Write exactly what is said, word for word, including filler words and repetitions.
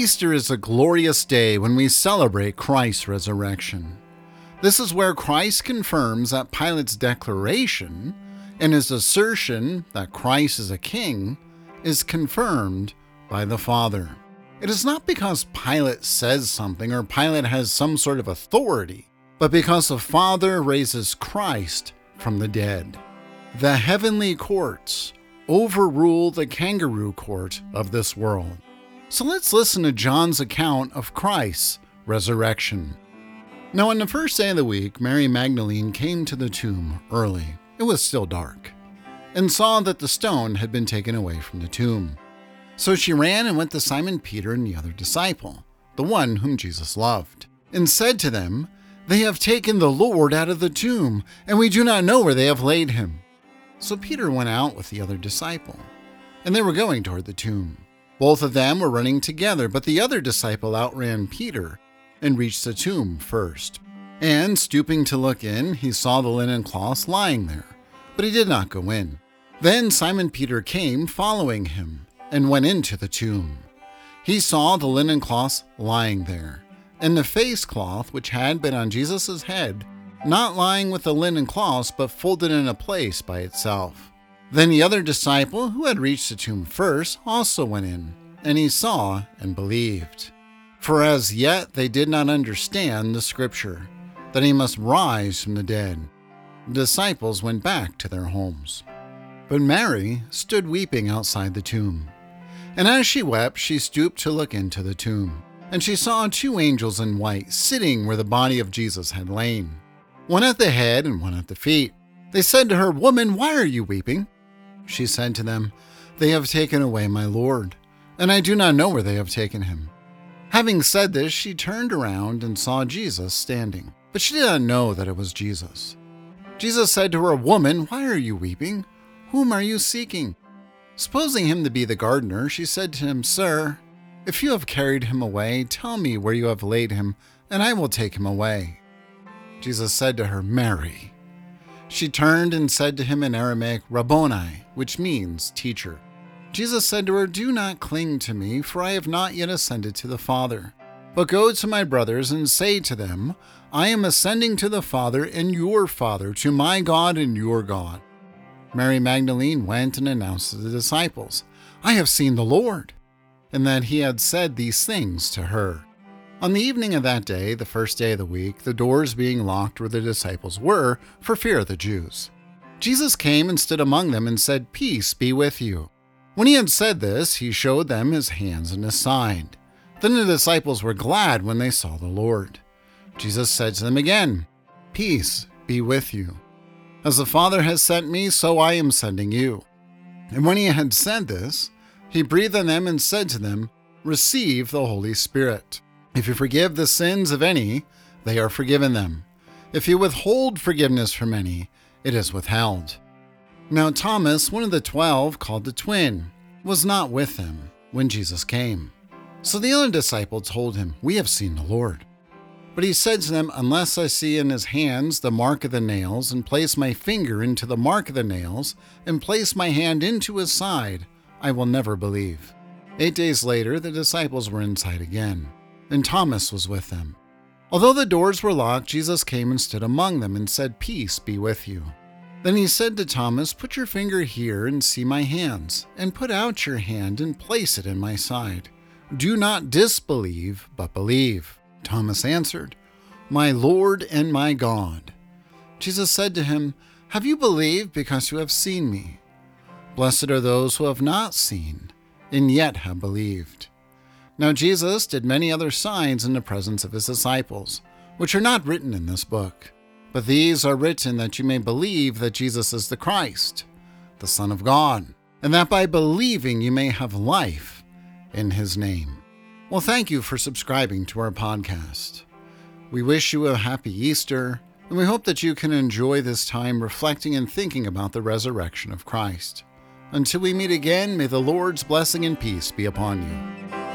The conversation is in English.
Easter is a glorious day when we celebrate Christ's resurrection. This is where Christ confirms that Pilate's declaration and his assertion that Christ is a king is confirmed by the Father. It is not because Pilate says something or Pilate has some sort of authority, but because the Father raises Christ from the dead. The heavenly courts overrule the kangaroo court of this world. So let's listen to John's account of Christ's resurrection. Now, on the first day of the week, Mary Magdalene came to the tomb early. It was still dark, and saw that the stone had been taken away from the tomb. So she ran and went to Simon Peter and the other disciple, the one whom Jesus loved, and said to them, "They have taken the Lord out of the tomb, and we do not know where they have laid him." So Peter went out with the other disciple, and they were going toward the tomb. Both of them were running together, but the other disciple outran Peter and reached the tomb first. And stooping to look in, he saw the linen cloths lying there, but he did not go in. Then Simon Peter came following him and went into the tomb. He saw the linen cloths lying there, and the face cloth which had been on Jesus' head, not lying with the linen cloths, but folded in a place by itself. Then the other disciple, who had reached the tomb first, also went in, and he saw and believed. For as yet they did not understand the scripture, that he must rise from the dead. The disciples went back to their homes. But Mary stood weeping outside the tomb. And as she wept, she stooped to look into the tomb. And she saw two angels in white sitting where the body of Jesus had lain, one at the head and one at the feet. They said to her, "Woman, why are you weeping?" She said to them, "They have taken away my Lord, and I do not know where they have taken him." Having said this, she turned around and saw Jesus standing, but she did not know that it was Jesus. Jesus said to her, "Woman, why are you weeping? Whom are you seeking?" Supposing him to be the gardener, she said to him, "Sir, if you have carried him away, tell me where you have laid him, and I will take him away." Jesus said to her, "Mary." She turned and said to him in Aramaic, "Rabboni," which means teacher. Jesus said to her, "Do not cling to me, for I have not yet ascended to the Father. But go to my brothers and say to them, I am ascending to the Father and your Father, to my God and your God." Mary Magdalene went and announced to the disciples, "I have seen the Lord," and that he had said these things to her. On the evening of that day, the first day of the week, the doors being locked where the disciples were, for fear of the Jews, Jesus came and stood among them and said, "Peace be with you." When he had said this, he showed them his hands and his side. Then the disciples were glad when they saw the Lord. Jesus said to them again, "Peace be with you. As the Father has sent me, so I am sending you." And when he had said this, he breathed on them and said to them, "Receive the Holy Spirit. If you forgive the sins of any, they are forgiven them. If you withhold forgiveness from any, it is withheld." Now Thomas, one of the twelve, called the twin, was not with them when Jesus came. So the other disciple told him, "We have seen the Lord." But he said to them, "Unless I see in his hands the mark of the nails, and place my finger into the mark of the nails, and place my hand into his side, I will never believe." Eight days later, the disciples were inside again, and Thomas was with them. Although the doors were locked, Jesus came and stood among them and said, "Peace be with you." Then he said to Thomas, "Put your finger here and see my hands, and put out your hand and place it in my side. Do not disbelieve, but believe." Thomas answered, "My Lord and my God." Jesus said to him, "Have you believed because you have seen me? Blessed are those who have not seen, and yet have believed." Now Jesus did many other signs in the presence of his disciples, which are not written in this book. But these are written that you may believe that Jesus is the Christ, the Son of God, and that by believing you may have life in his name. Well, thank you for subscribing to our podcast. We wish you a happy Easter, and we hope that you can enjoy this time reflecting and thinking about the resurrection of Christ. Until we meet again, may the Lord's blessing and peace be upon you.